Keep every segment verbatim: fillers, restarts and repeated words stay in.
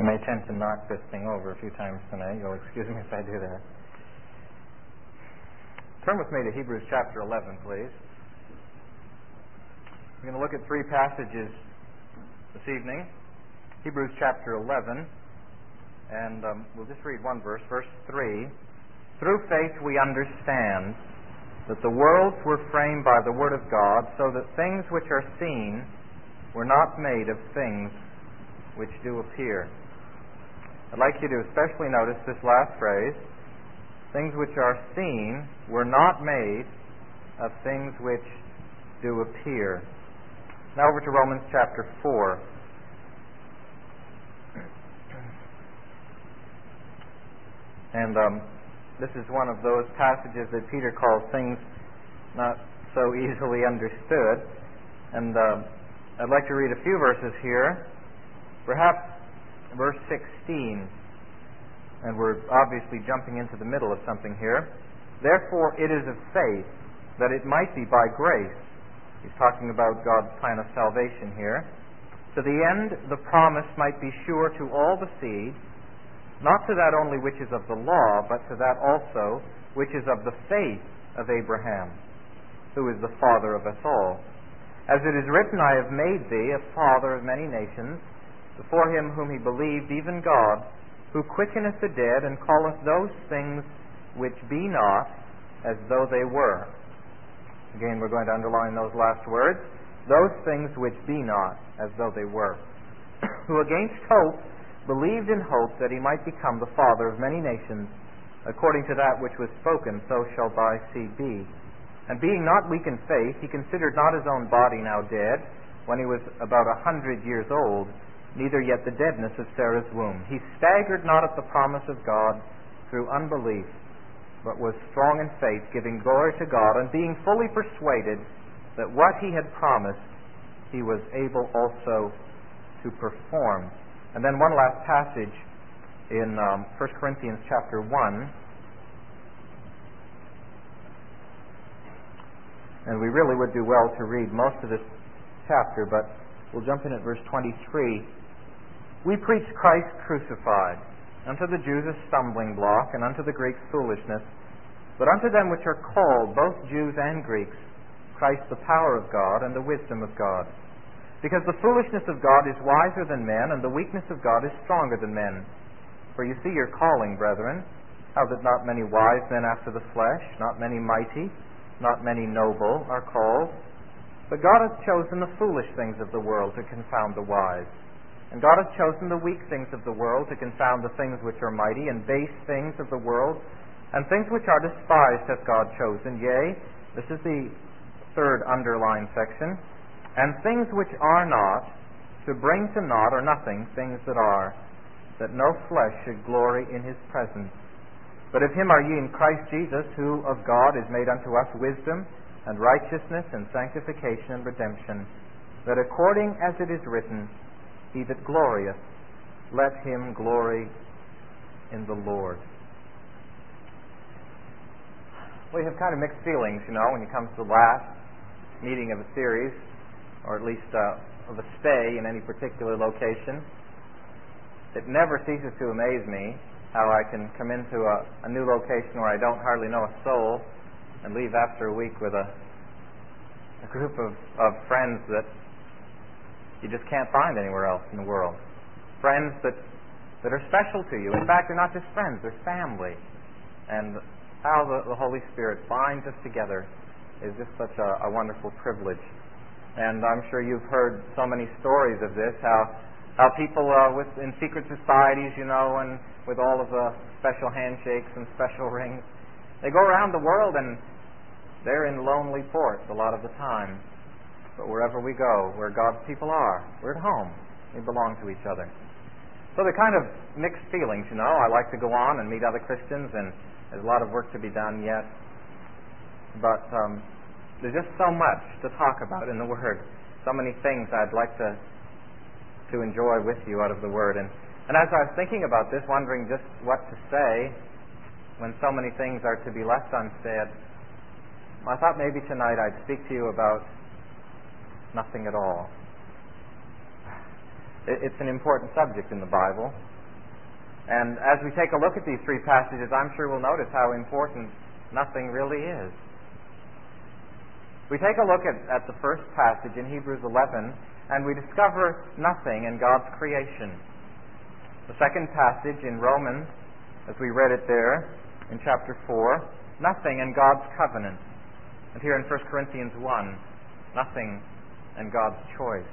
I may tend to knock this thing over a few times tonight. You'll excuse me if I do that. Turn with me to Hebrews chapter eleven, please. We're going to look at three passages this evening. Hebrews chapter eleven, and um, we'll just read one verse, verse three. Through faith we understand that the worlds were framed by the Word of God, so that things which are seen were not made of things which do appear. I'd like you to especially notice this last phrase. Things which are seen were not made of things which do appear. Now over to Romans chapter four. And um, this is one of those passages that Peter calls things not so easily understood. And uh, I'd like to read a few verses here. Perhaps verse sixteen, and we're obviously jumping into the middle of something here. Therefore it is of faith, that it might be by grace. He's talking about God's plan of salvation here. To the end the promise might be sure to all the seed, not to that only which is of the law, but to that also which is of the faith of Abraham, who is the father of us all. As it is written, I have made thee a father of many nations, before him whom he believed, even God, who quickeneth the dead, and calleth those things which be not as though they were. Again, we're going to underline those last words. Those things which be not as though they were. Who against hope believed in hope that he might become the father of many nations, according to that which was spoken, so shall thy seed be. And being not weak in faith, he considered not his own body now dead, when he was about a hundred years old, neither yet the deadness of Sarah's womb. He staggered not at the promise of God through unbelief, but was strong in faith, giving glory to God, and being fully persuaded that what he had promised he was able also to perform. And then one last passage in um, First Corinthians chapter one. And we really would do well to read most of this chapter, but we'll jump in at verse twenty-three. We preach Christ crucified, unto the Jews a stumbling block, and unto the Greeks foolishness. But unto them which are called, both Jews and Greeks, Christ the power of God and the wisdom of God. Because the foolishness of God is wiser than men, and the weakness of God is stronger than men. For you see your calling, brethren, how that not many wise men after the flesh, not many mighty, not many noble are called. But God hath chosen the foolish things of the world to confound the wise. And God hath chosen the weak things of the world to confound the things which are mighty, and base things of the world, and things which are despised hath God chosen, yea, this is the third underlined section, and things which are not, to bring to naught or nothing things that are, that no flesh should glory in his presence. But of him are ye in Christ Jesus, who of God is made unto us wisdom, and righteousness, and sanctification, and redemption, that according as it is written, he that glorieth, let him glory in the Lord. We have kind of mixed feelings, you know, when it comes to the last meeting of a series, or at least uh, of a stay in any particular location. It never ceases to amaze me how I can come into a, a new location where I don't hardly know a soul, and leave after a week with a, a group of, of friends that you just can't find anywhere else in the world. Friends that, that are special to you. In fact, they're not just friends, they're family. And how the, the Holy Spirit binds us together is just such a, a wonderful privilege. And I'm sure you've heard so many stories of this, how how people uh, with in secret societies, you know, and with all of the special handshakes and special rings, they go around the world and they're in lonely ports a lot of the time. But wherever we go, where God's people are, we're at home. We belong to each other. So they're kind of mixed feelings, you know. I like to go on and meet other Christians, and there's a lot of work to be done yet. But um, there's just so much to talk about in the Word. So many things I'd like to to enjoy with you out of the Word. And, and as I was thinking about this, wondering just what to say when so many things are to be left unsaid, I thought maybe tonight I'd speak to you about nothing at all. It's an important subject in the Bible. And as we take a look at these three passages, I'm sure we'll notice how important nothing really is. We take a look at, at the first passage in Hebrews eleven, and we discover nothing in God's creation. The second passage in Romans, as we read it there in chapter four, nothing in God's covenant. And here in First Corinthians one, nothing in God's choice.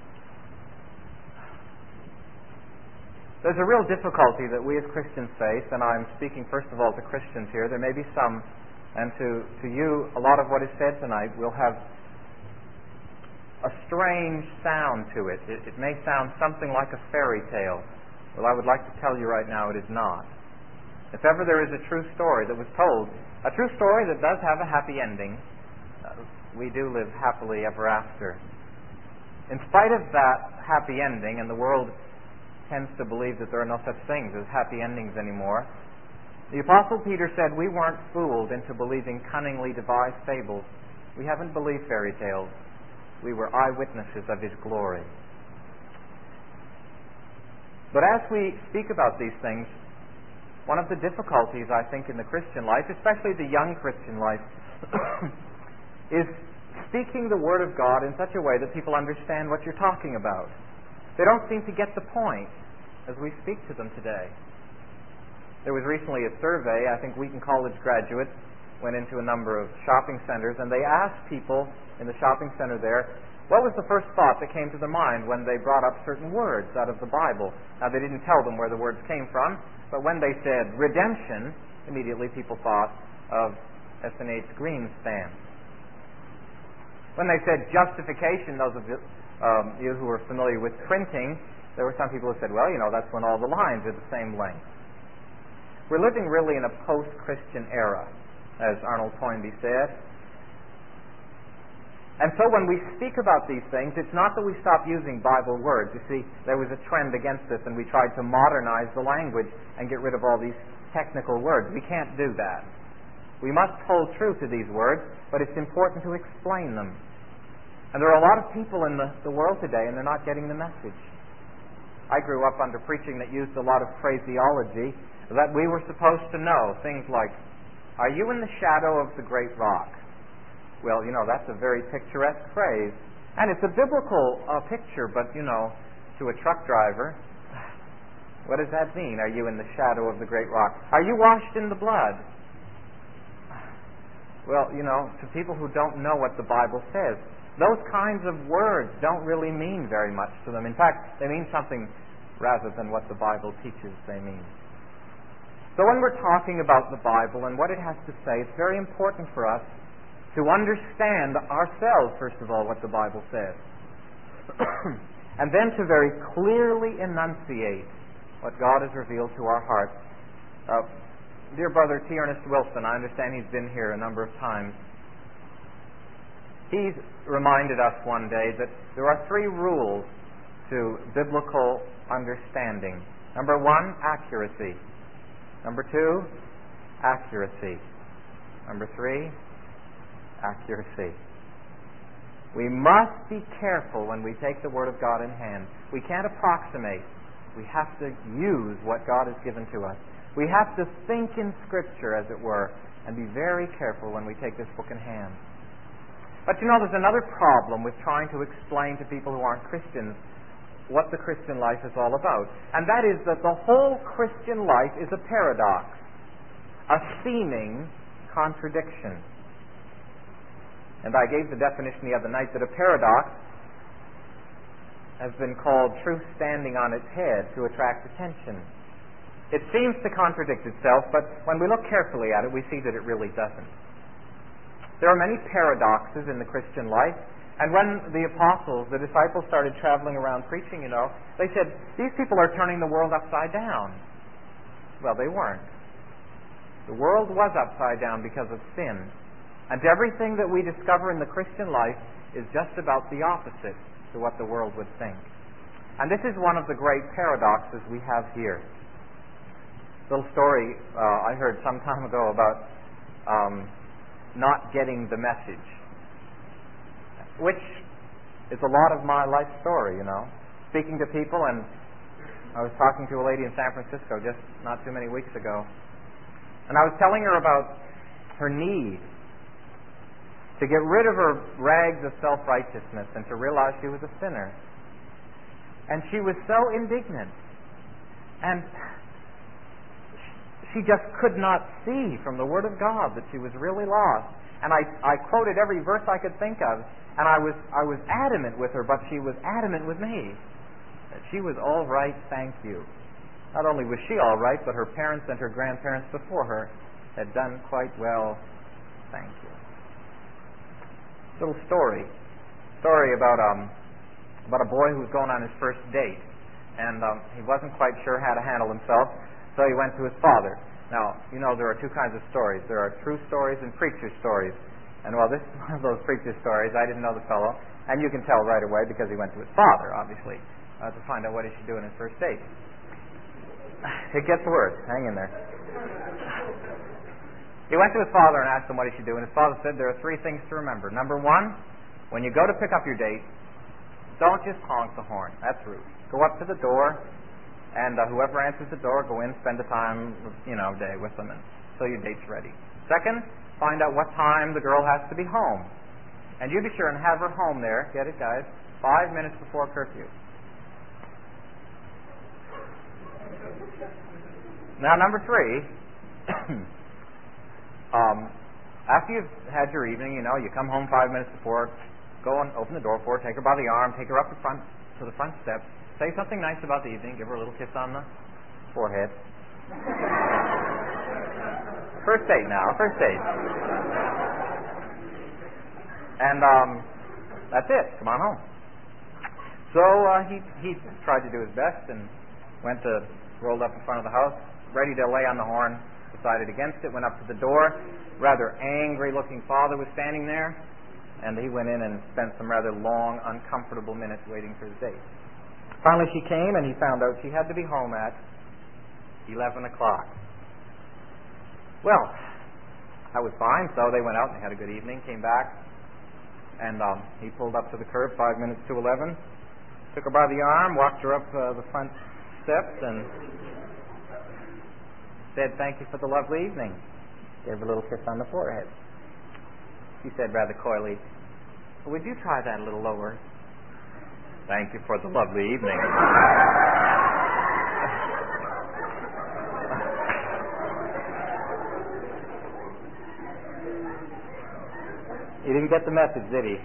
There's a real difficulty that we as Christians face, and I'm speaking first of all to Christians here. There may be some, and to, to you, a lot of what is said tonight will have a strange sound to it. it. It may sound something like a fairy tale. Well, I would like to tell you right now it is not. If ever there is a true story that was told, a true story that does have a happy ending, uh, we do live happily ever after. In spite of that happy ending, and the world tends to believe that there are no such things as happy endings anymore, the Apostle Peter said we weren't fooled into believing cunningly devised fables. We haven't believed fairy tales. We were eyewitnesses of His glory. But as we speak about these things, one of the difficulties, I think, in the Christian life, especially the young Christian life, is speaking the Word of God in such a way that people understand what you're talking about. They don't seem to get the point as we speak to them today. There was recently a survey. I think Wheaton College graduates went into a number of shopping centers, and they asked people in the shopping center there, what was the first thought that came to their mind when they brought up certain words out of the Bible? Now, they didn't tell them where the words came from, but when they said redemption, immediately people thought of S and H Greenspan. When they said justification, those of you, um, you who are familiar with printing, there were some people who said, well, you know, that's when all the lines are the same length. We're living really in a post-Christian era, as Arnold Toynbee said. And so when we speak about these things, it's not that we stop using Bible words. You see, there was a trend against this, and we tried to modernize the language and get rid of all these technical words. We can't do that. We must hold true to these words, but it's important to explain them. And there are a lot of people in the, the world today, and they're not getting the message. I grew up under preaching that used a lot of phraseology that we were supposed to know. Things like, are you in the shadow of the great rock? Well, you know, that's a very picturesque phrase. And it's a biblical uh, picture, but, you know, to a truck driver, what does that mean? Are you in the shadow of the great rock? Are you washed in the blood? Well, you know, to people who don't know what the Bible says, those kinds of words don't really mean very much to them. In fact, they mean something rather than what the Bible teaches they mean. So when we're talking about the Bible and what it has to say, it's very important for us to understand ourselves, first of all, what the Bible says. And then to very clearly enunciate what God has revealed to our hearts. Uh, dear brother T. Ernest Wilson, I understand he's been here a number of times. He's reminded us one day that there are three rules to biblical understanding. Number one, accuracy. Number two, accuracy. Number three, accuracy. We must be careful when we take the Word of God in hand. We can't approximate. We have to use what God has given to us. We have to think in Scripture, as it were, and be very careful when we take this book in hand. But you know, there's another problem with trying to explain to people who aren't Christians what the Christian life is all about. And that is that the whole Christian life is a paradox, a seeming contradiction. And I gave the definition the other night that a paradox has been called truth standing on its head to attract attention. It seems to contradict itself, but when we look carefully at it, we see that it really doesn't. There are many paradoxes in the Christian life, and when the apostles, the disciples, started traveling around preaching, you know, they said, these people are turning the world upside down. Well, they weren't. The world was upside down because of sin. And everything that we discover in the Christian life is just about the opposite to what the world would think. And this is one of the great paradoxes we have here. A little story uh, I heard some time ago about um, not getting the message, which is a lot of my life story, you know. Speaking to people, and I was talking to a lady in San Francisco just not too many weeks ago, and I was telling her about her need to get rid of her rags of self-righteousness and to realize she was a sinner. And she was so indignant. And she just could not see from the Word of God that she was really lost. And I, I quoted every verse I could think of, and I was, I was adamant with her, but she was adamant with me. That she was all right, thank you. Not only was she all right, but her parents and her grandparents before her had done quite well, thank you. Little story. Story about um about a boy who was going on his first date, and um, he wasn't quite sure how to handle himself, so he went to his father. Now, you know there are two kinds of stories. There are true stories and preacher stories. And well, this is one of those preacher stories. I didn't know the fellow, and you can tell right away because he went to his father, obviously, uh, to find out what he should do on his first date. It gets worse. Hang in there. He went to his father and asked him what he should do, and his father said there are three things to remember. Number one, when you go to pick up your date, don't just honk the horn. That's rude. Go up to the door, and uh, whoever answers the door, go in, spend the time, you know, day with them, and so your date's ready. Second, find out what time the girl has to be home, and you be sure and have her home there. Get it, guys? Five minutes before curfew. Now, number three. Um, after you've had your evening, you know, you come home five minutes before, go and open the door for her, take her by the arm, take her up the front to the front steps, say something nice about the evening, give her a little kiss on the forehead. First date now, first date. And um, that's it. Come on home. So uh, he he tried to do his best and went to rolled up in front of the house, ready to lay on the horn. Decided against it, went up to the door. Rather angry-looking father was standing there, and he went in and spent some rather long, uncomfortable minutes waiting for his date. Finally she came, and he found out she had to be home at eleven o'clock. Well, that was fine, so they went out and they had a good evening, came back, and um, he pulled up to the curb five minutes to eleven, took her by the arm, walked her up uh, the front steps, and said, "Thank you for the lovely evening." Gave her a little kiss on the forehead. She said rather coyly, "Would you try that a little lower?" "Thank you for the lovely evening." He didn't get the message, did he?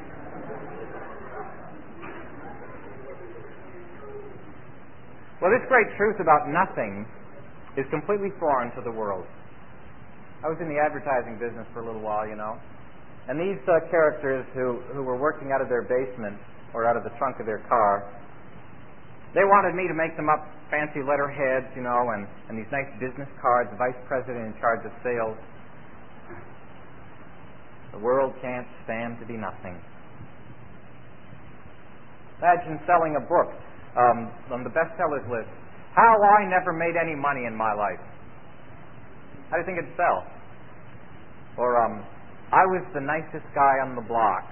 Well, this great truth about nothing is completely foreign to the world. I was in the advertising business for a little while, you know, and these uh, characters who, who were working out of their basement or out of the trunk of their car, they wanted me to make them up fancy letterheads, you know, and, and these nice business cards, vice president in charge of sales. The world can't stand to be nothing. Imagine selling a book um, on the bestsellers list. How I never made any money in my life. How do you think it'd sell? Or, um, I was the nicest guy on the block.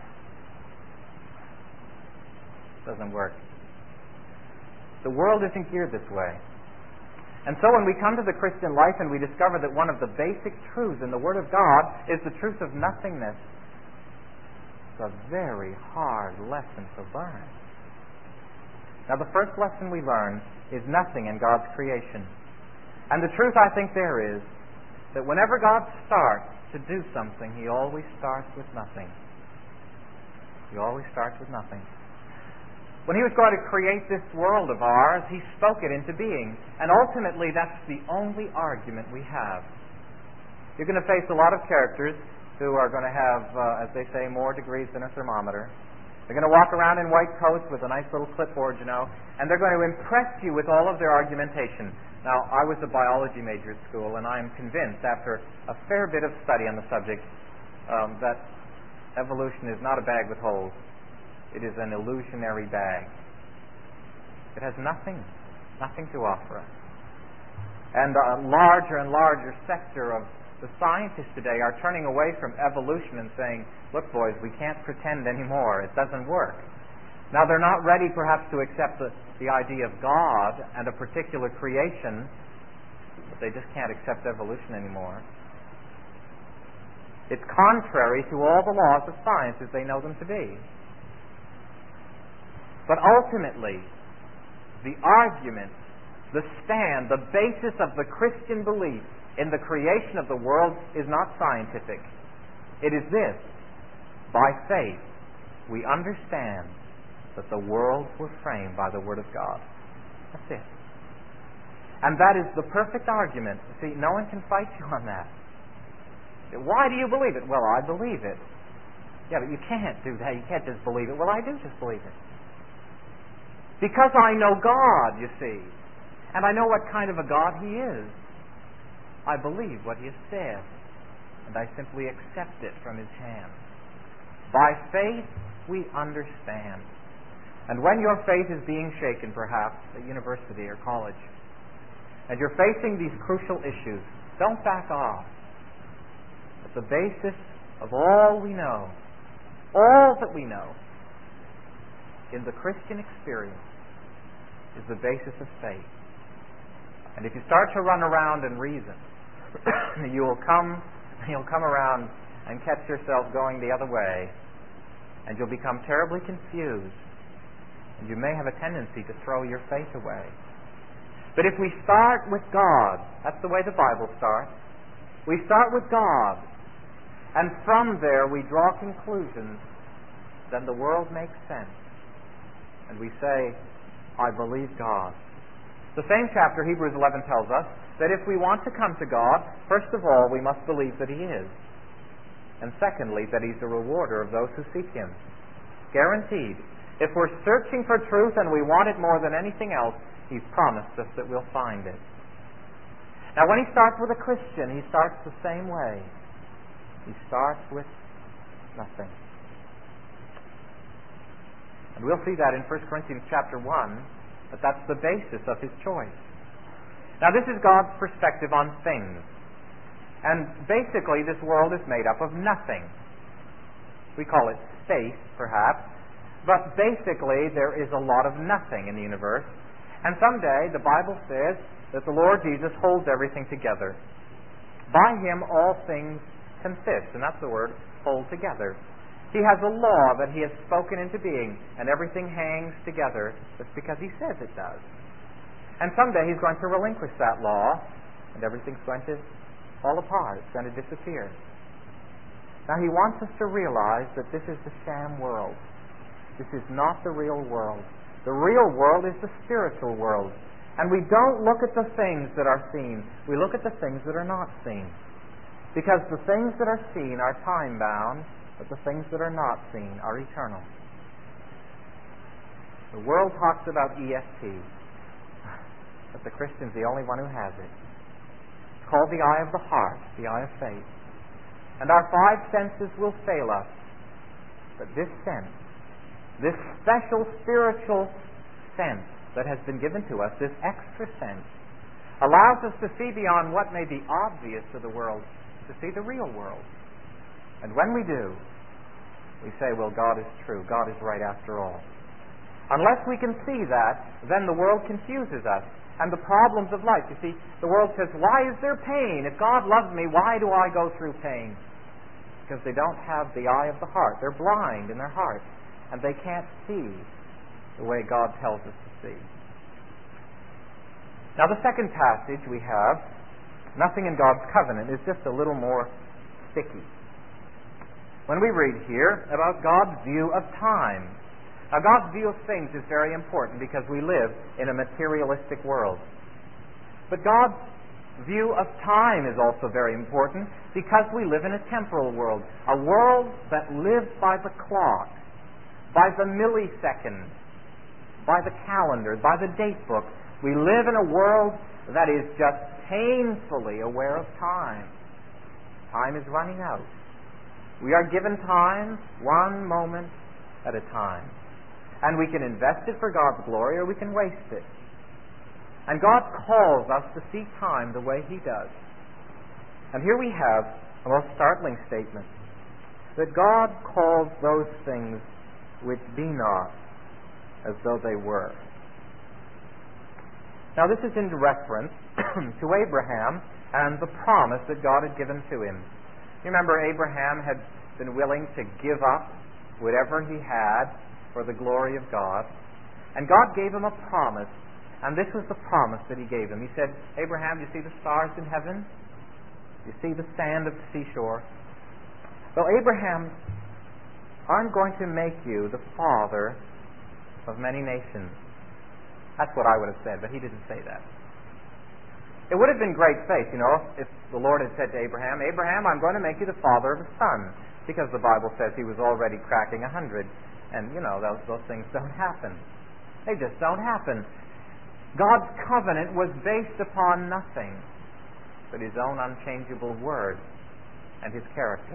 Doesn't work. The world isn't geared this way. And so when we come to the Christian life and we discover that one of the basic truths in the Word of God is the truth of nothingness, it's a very hard lesson to learn. Now, the first lesson we learn is nothing in God's creation. And the truth I think there is that whenever God starts to do something, He always starts with nothing. He always starts with nothing. When He was going to create this world of ours, He spoke it into being. And ultimately, that's the only argument we have. You're going to face a lot of characters who are going to have, uh, as they say, more degrees than a thermometer. They're going to walk around in white coats with a nice little clipboard, you know, and they're going to impress you with all of their argumentation. Now, I was a biology major at school, and I'm convinced, after a fair bit of study on the subject, um, that evolution is not a bag with holes. It is an illusionary bag. It has nothing, nothing to offer us. And a larger and larger sector of the scientists today are turning away from evolution and saying, look, boys, we can't pretend anymore. It doesn't work. Now, they're not ready, perhaps, to accept the, the idea of God and a particular creation, but they just can't accept evolution anymore. It's contrary to all the laws of science as they know them to be. But ultimately, the argument, the stand, the basis of the Christian belief in the creation of the world is not scientific. It is this: by faith, we understand that the worlds were framed by the Word of God. That's it. And that is the perfect argument. See, no one can fight you on that. Why do you believe it? Well, I believe it. Yeah, but you can't do that. You can't just believe it. Well, I do just believe it. Because I know God, you see. And I know what kind of a God He is. I believe what He has said. And I simply accept it from His hand. By faith, we understand. And when your faith is being shaken, perhaps, at university or college, and you're facing these crucial issues, don't back off. At the basis of all we know, all that we know, in the Christian experience, is the basis of faith. And if you start to run around and reason, you will come, you'll come around and catch yourself going the other way, and you'll become terribly confused, and you may have a tendency to throw your faith away. But if we start with God, that's the way the Bible starts. We start with God, and from there we draw conclusions, then the world makes sense. And we say, I believe God. The same chapter, Hebrews eleven, tells us that if we want to come to God, first of all, we must believe that He is. And secondly, that He's a rewarder of those who seek Him. Guaranteed. If we're searching for truth and we want it more than anything else, He's promised us that we'll find it. Now, when He starts with a Christian, He starts the same way. He starts with nothing. And we'll see that in First Corinthians chapter one, that that's the basis of His choice. Now, this is God's perspective on things. And basically, this world is made up of nothing. We call it space, perhaps. But basically, there is a lot of nothing in the universe. And someday, the Bible says that the Lord Jesus holds everything together. By Him, all things consist. And that's the word, hold together. He has a law that He has spoken into being, and everything hangs together just because He says it does. And someday He's going to relinquish that law, and everything's going to fall apart. It's going to disappear. Now, He wants us to realize that this is the sham world. This is not the real world. The real world is the spiritual world. And we don't look at the things that are seen. We look at the things that are not seen. Because the things that are seen are time-bound, but the things that are not seen are eternal. The world talks about E S P, but the Christian's the only one who has it. It's called the eye of the heart, the eye of faith. And our five senses will fail us. But this sense, this special spiritual sense that has been given to us, this extra sense, allows us to see beyond what may be obvious to the world, to see the real world. And when we do, we say, well, God is true. God is right after all. Unless we can see that, then the world confuses us. And the problems of life, you see, the world says, why is there pain? If God loves me, why do I go through pain? Because they don't have the eye of the heart. They're blind in their heart. And they can't see the way God tells us to see. Now, the second passage we have, nothing in God's covenant, is just a little more sticky. When we read here about God's view of time. Now, God's view of things is very important because we live in a materialistic world. But God's view of time is also very important because we live in a temporal world, a world that lives by the clock, by the millisecond, by the calendar, by the date book. We live in a world that is just painfully aware of time. Time is running out. We are given time one moment at a time. And we can invest it for God's glory or we can waste it. And God calls us to see time the way He does. And here we have a most startling statement, that God calls those things which be not as though they were. Now this is in reference to Abraham and the promise that God had given to him. You remember Abraham had been willing to give up whatever he had for the glory of God. And God gave him a promise. And this was the promise that he gave him. He said, Abraham, you see the stars in heaven? You see the sand of the seashore? Well, Abraham, I'm going to make you the father of many nations. That's what I would have said, but he didn't say that. It would have been great faith, you know, if the Lord had said to Abraham, Abraham, I'm going to make you the father of a son, because the Bible says he was already cracking a hundred. And, you know, those, those things don't happen. They just don't happen. God's covenant was based upon nothing but His own unchangeable word and His character.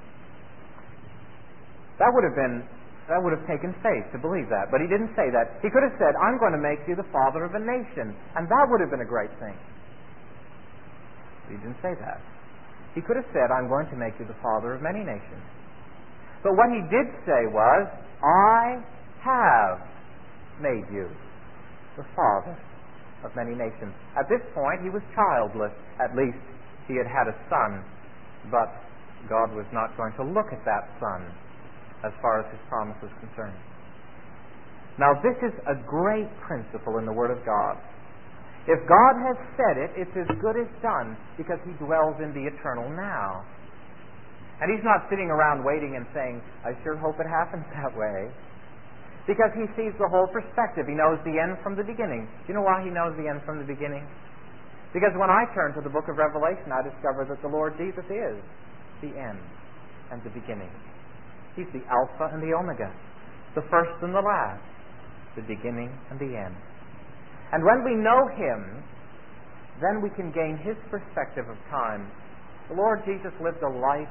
That would have been That would have taken faith to believe that. But He didn't say that. He could have said, I'm going to make you the father of a nation. And that would have been a great thing. But He didn't say that. He could have said, I'm going to make you the father of many nations. But what He did say was, I have made you the father of many nations. At this point, he was childless. At least he had had a son. But God was not going to look at that son as far as His promise was concerned. Now, this is a great principle in the Word of God. If God has said it, it's as good as done, because He dwells in the eternal now. And He's not sitting around waiting and saying, I sure hope it happens that way. Because He sees the whole perspective. He knows the end from the beginning. Do you know why He knows the end from the beginning? Because when I turn to the book of Revelation, I discover that the Lord Jesus is the end and the beginning. He's the Alpha and the Omega, the first and the last, the beginning and the end. And when we know Him, then we can gain His perspective of time. The Lord Jesus lived a life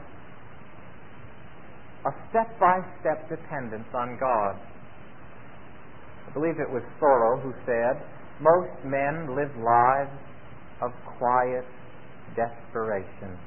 of step-by-step dependence on God. I believe it was Thoreau who said, most men live lives of quiet desperation.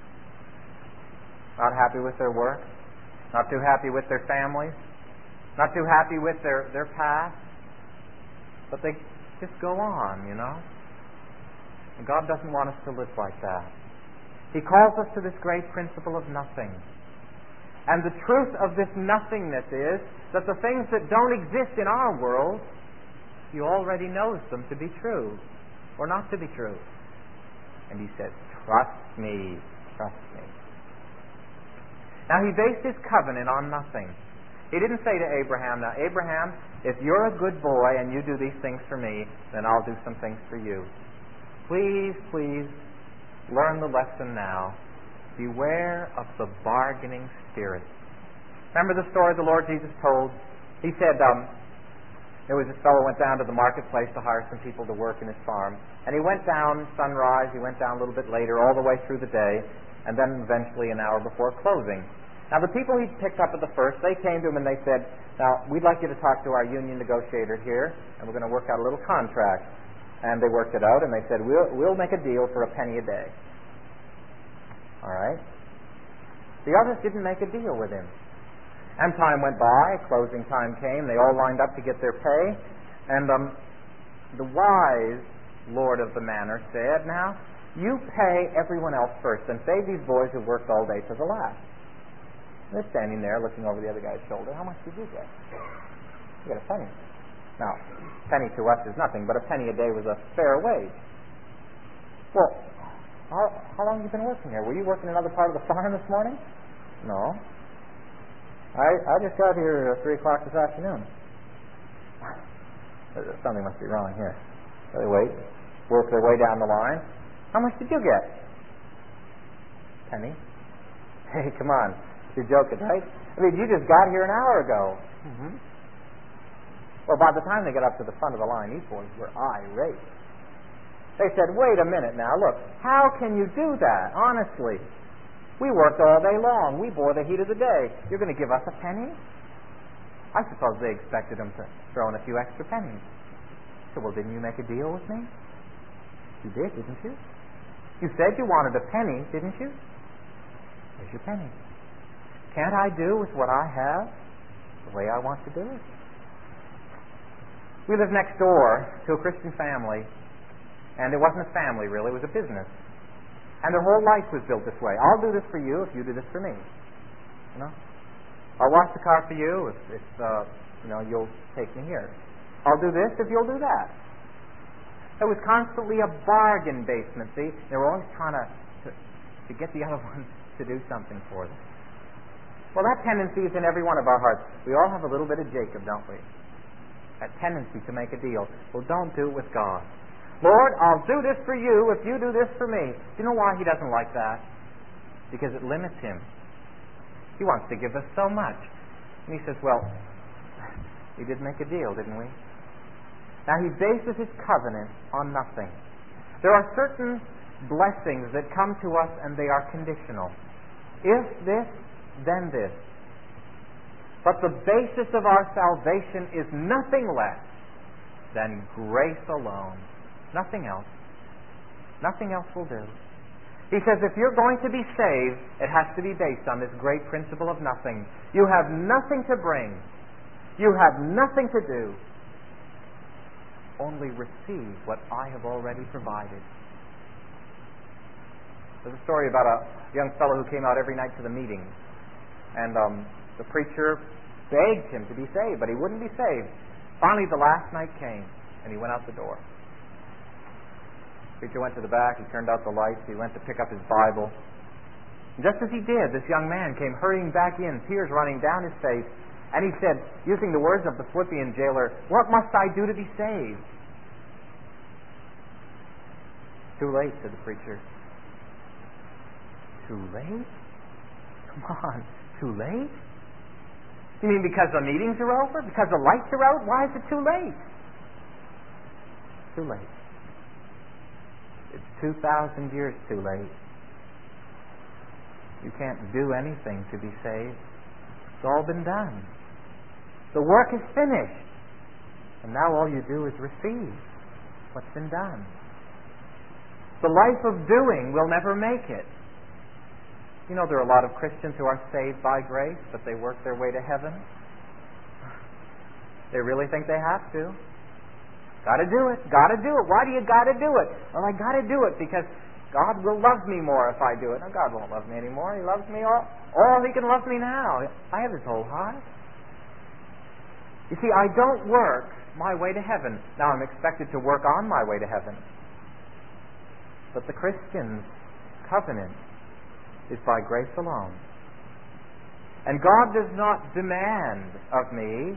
Not happy with their work, not too happy with their families, not too happy with their, their past, but they just go on, you know. And God doesn't want us to live like that. He calls us to this great principle of nothing. And the truth of this nothingness is that the things that don't exist in our world, He already knows them to be true or not to be true. And He says, trust me, trust me. Now, He based His covenant on nothing. He didn't say to Abraham, now, Abraham, if you're a good boy and you do these things for me, then I'll do some things for you. Please, please, learn the lesson now. Beware of the bargaining spirit. Remember the story the Lord Jesus told? He said, um, there was this fellow went down to the marketplace to hire some people to work in his farm. And he went down sunrise, he went down a little bit later, all the way through the day, and then eventually an hour before closing. Now, the people he picked up at the first, they came to him and they said, now, we'd like you to talk to our union negotiator here, and we're going to work out a little contract. And they worked it out, and they said, we'll, we'll make a deal for a penny a day. All right? The others didn't make a deal with him. And time went by, closing time came, they all lined up to get their pay, and um, the wise lord of the manor said, now, you pay everyone else first, and save these boys who worked all day to the last. And they're standing there looking over the other guy's shoulder. How much did you get? You got a penny. Now, penny to us is nothing, but a penny a day was a fair wage. Well, how, how long have you been working here? Were you working another part of the farm this morning? No. I, I just got here at three o'clock this afternoon. Something must be wrong here. So they wait, work their way down the line. How much did you get? Penny. Hey, come on. You're joking, right? I mean, you just got here an hour ago. Mm-hmm. Well, by the time they got up to the front of the line, these boys were irate. They said, wait a minute now, look, how can you do that, honestly? We worked all day long. We bore the heat of the day. You're going to give us a penny? I suppose they expected them to throw in a few extra pennies. So, well, didn't you make a deal with me? You did, didn't you? You said you wanted a penny, didn't you? Here's your penny. Can't I do with what I have the way I want to do it? We lived next door to a Christian family, and it wasn't a family really, it was a business. And their whole life was built this way. I'll do this for you if you do this for me. You know? I'll wash the car for you if, if uh, you know, you'll take me here. I'll do this if you'll do that. It was constantly a bargain basement, see? They were always trying to, to, to get the other one to do something for them. Well, that tendency is in every one of our hearts. We all have a little bit of Jacob, don't we? That tendency to make a deal. Well, don't do it with God. Lord, I'll do this for you if you do this for me. Do you know why He doesn't like that? Because it limits Him. He wants to give us so much. And He says, well, we did make a deal, didn't we? Now, He bases His covenant on nothing. There are certain blessings that come to us and they are conditional. If this, then this. But the basis of our salvation is nothing less than grace alone. Nothing else. Nothing else will do. He says if you're going to be saved, it has to be based on this great principle of nothing. You have nothing to bring. You have nothing to do. Only receive what I have already provided. There's a story about a young fellow who came out every night to the meeting. And um, the preacher begged him to be saved, but he wouldn't be saved. Finally, the last night came, and he went out the door. The preacher went to the back, he turned out the lights, he went to pick up his Bible. And just as he did, this young man came hurrying back in, tears running down his face, and he said, using the words of the Philippian jailer, "What must I do to be saved?" "Too late," said the preacher. "Too late? Come on, too late? You mean because the meetings are over? Because the lights are out? Why is it too late?" Too late. It's two thousand years too late. You can't do anything to be saved. It's all been done. The work is finished. And now all you do is receive what's been done. The life of doing will never make it. You know, there are a lot of Christians who are saved by grace, but they work their way to heaven. They really think they have to. Got to do it. Got to do it. Why do you got to do it? Well, I got to do it because God will love me more if I do it. No, God won't love me anymore. He loves me all, all He can love me now. I have His whole heart. You see, I don't work my way to heaven. Now, I'm expected to work on my way to heaven. But the Christian's covenant is by grace alone. And God does not demand of me,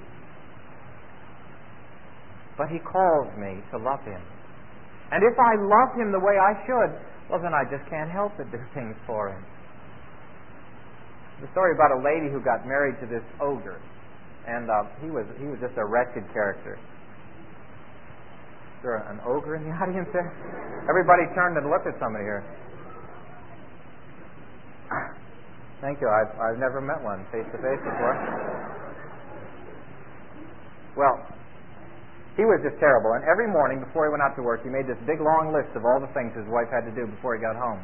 but He calls me to love Him. And if I love Him the way I should, well, then I just can't help but do things for Him. The story about a lady who got married to this ogre, and uh, he was he was just a wretched character. Is there an ogre in the audience there? Everybody turned and looked at somebody here. Thank you. I've, I've never met one face to face before. Well, he was just terrible. And every morning before he went out to work, he made this big long list of all the things his wife had to do before he got home.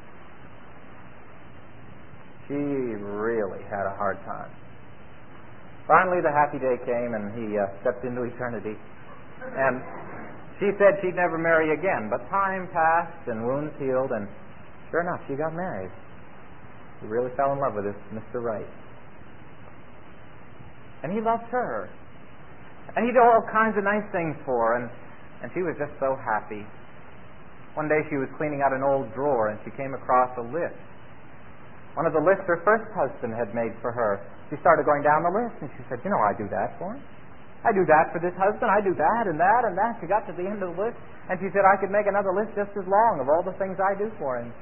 She really had a hard time. Finally, the happy day came, and he uh, stepped into eternity. And she said she'd never marry again. But time passed, and wounds healed, and sure enough, she got married. He really fell in love with this Mister Right. And he loved her. And he did all kinds of nice things for her, and, and she was just so happy. One day she was cleaning out an old drawer, and she came across a list. One of the lists her first husband had made for her. She started going down the list, and she said, you know, I do that for him. I do that for this husband. I do that and that and that. She got to the end of the list, and she said, I could make another list just as long of all the things I do for him.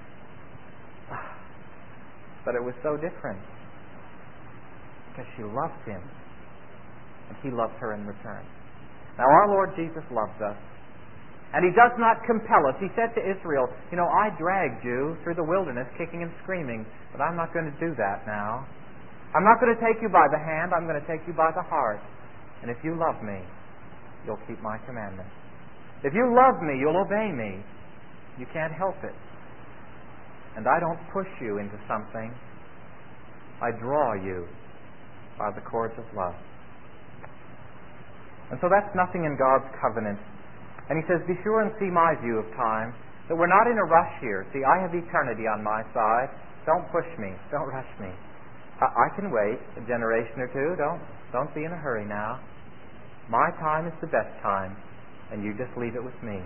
But it was so different because she loved him and he loved her in return. Now our Lord Jesus loves us, and He does not compel us. He said to Israel, you know, I dragged you through the wilderness kicking and screaming, but I'm not going to do that now. I'm not going to take you by the hand. I'm going to take you by the heart. And if you love me, you'll keep my commandments. If you love me, you'll obey me. You can't help it. And I don't push you into something. I draw you by the cords of love. And so that's nothing in God's covenant. And he says, be sure and see my view of time, that we're not in a rush here. See, I have eternity on my side. Don't push me. Don't rush me. I, I can wait a generation or two. Don't, don't be in a hurry now. My time is the best time, and you just leave it with me.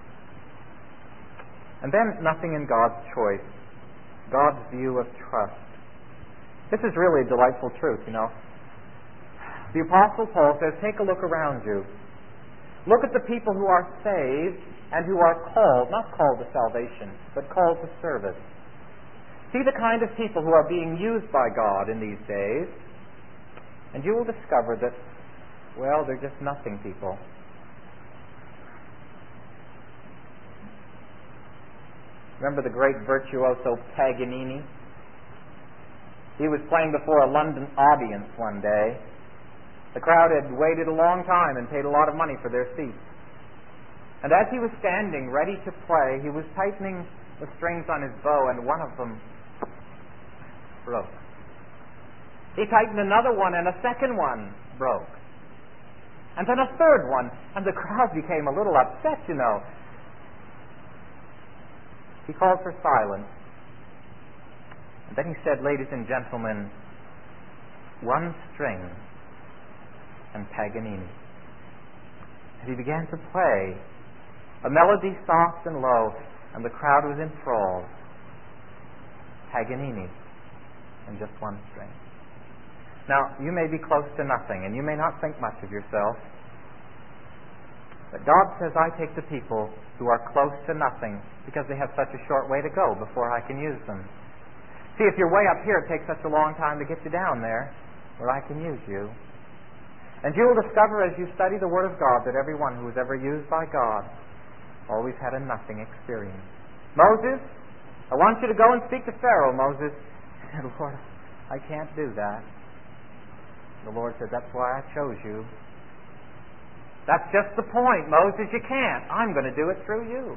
And then nothing in God's choice. God's view of trust. This is really a delightful truth, you know. The Apostle Paul says, take a look around you. Look at the people who are saved and who are called, not called to salvation, but called to service. See the kind of people who are being used by God in these days, and you will discover that, well, they're just nothing people. Remember the great virtuoso Paganini? He was playing before a London audience one day. The crowd had waited a long time and paid a lot of money for their seats. And as he was standing ready to play, he was tightening the strings on his bow, and one of them broke. He tightened another one, and a second one broke. And then a third one, and the crowd became a little upset, you know. He called for silence. And then he said, ladies and gentlemen, one string and Paganini. And he began to play a melody soft and low, and the crowd was enthralled. Paganini and just one string. Now, you may be close to nothing, and you may not think much of yourself, but God says, I take the people who are close to nothing because they have such a short way to go before I can use them. See, if you're way up here, it takes such a long time to get you down there where I can use you. And you will discover as you study the Word of God that everyone who was ever used by God always had a nothing experience. Moses, I want you to go and speak to Pharaoh, Moses. He said, Lord, I can't do that. The Lord said, that's why I chose you. That's just the point, Moses, you can't. I'm going to do it through you.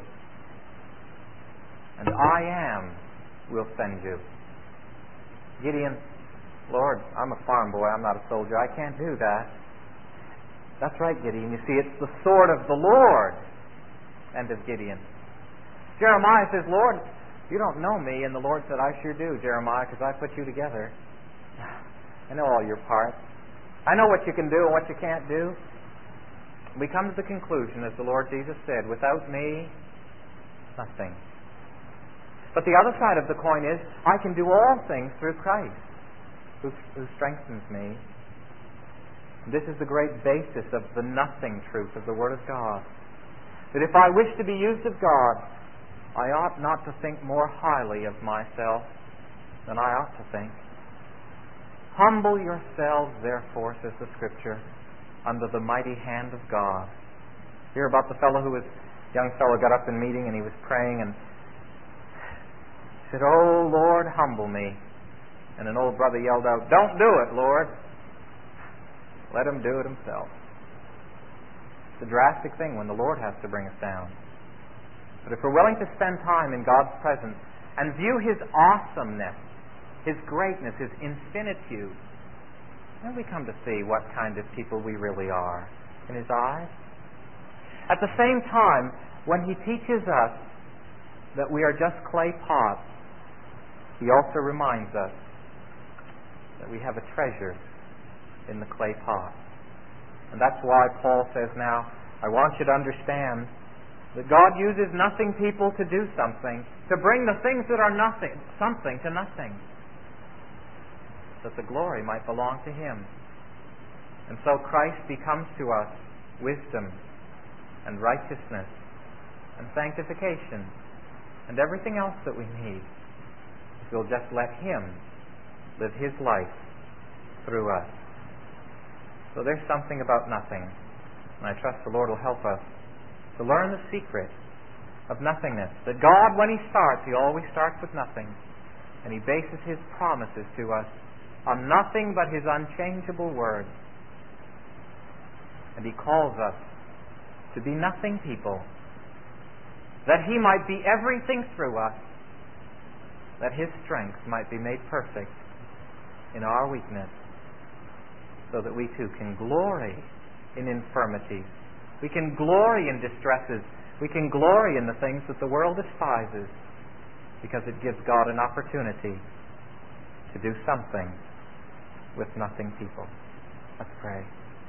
And I am will send you. Gideon, Lord, I'm a farm boy, I'm not a soldier, I can't do that. That's right, Gideon. You see, it's the sword of the Lord. End of Gideon. Jeremiah says, Lord, you don't know me. And the Lord said, I sure do, Jeremiah, because I put you together. I know all your parts. I know what you can do and what you can't do. We come to the conclusion, as the Lord Jesus said, without me, nothing. But the other side of the coin is, I can do all things through Christ, who, who strengthens me. This is the great basis of the nothing truth of the Word of God. That if I wish to be used of God, I ought not to think more highly of myself than I ought to think. Humble yourselves, therefore, says the Scripture, under the mighty hand of God. Hear about the fellow who was, young fellow got up in meeting and he was praying and said, Oh, Lord, humble me. And an old brother yelled out, Don't do it, Lord. Let him do it himself. It's a drastic thing when the Lord has to bring us down. But if we're willing to spend time in God's presence and view His awesomeness, His greatness, His infinitude, then we come to see what kind of people we really are in His eyes. At the same time, when He teaches us that we are just clay pots, He also reminds us that we have a treasure in the clay pot. And that's why Paul says now, I want you to understand that God uses nothing people to do something, to bring the things that are nothing, something to nothing, that the glory might belong to Him. And so Christ becomes to us wisdom and righteousness and sanctification and everything else that we need. We'll just let Him live His life through us. So there's something about nothing. And I trust the Lord will help us to learn the secret of nothingness. That God, when He starts, He always starts with nothing. And He bases His promises to us on nothing but His unchangeable Word. And He calls us to be nothing people, that He might be everything through us, that His strength might be made perfect in our weakness, so that we too can glory in infirmities. We can glory in distresses. We can glory in the things that the world despises, because it gives God an opportunity to do something with nothing people. Let's pray.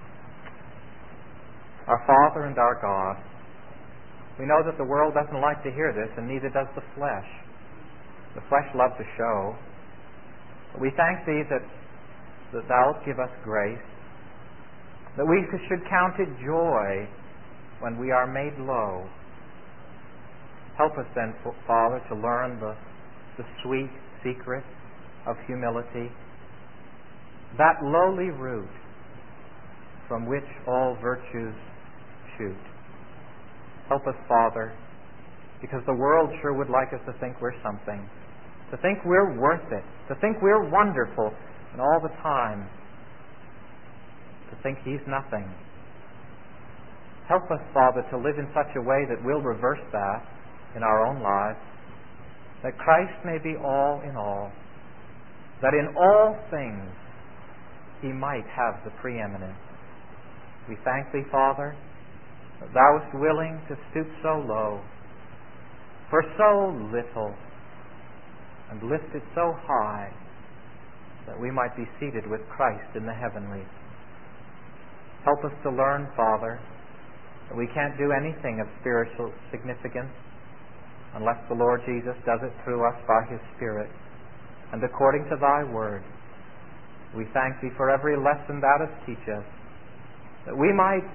Our Father and our God, we know that the world doesn't like to hear this, and neither does the flesh. The flesh loves a show. But we thank Thee that, that Thou wilt give us grace, that we should count it joy when we are made low. Help us then, Father, to learn the, the sweet secret of humility, that lowly root from which all virtues shoot. Help us, Father, because the world sure would like us to think we're something, to think we're worth it, to think we're wonderful, and all the time to think He's nothing. Help us, Father, to live in such a way that we'll reverse that in our own lives, that Christ may be all in all, that in all things He might have the preeminence. We thank Thee, Father, that Thou wast willing to stoop so low, for so little, and lift it so high, that we might be seated with Christ in the heavenlies. Help us to learn, Father, that we can't do anything of spiritual significance unless the Lord Jesus does it through us by His Spirit, and according to Thy Word. We thank Thee for every lesson Thou dost teach us, that we might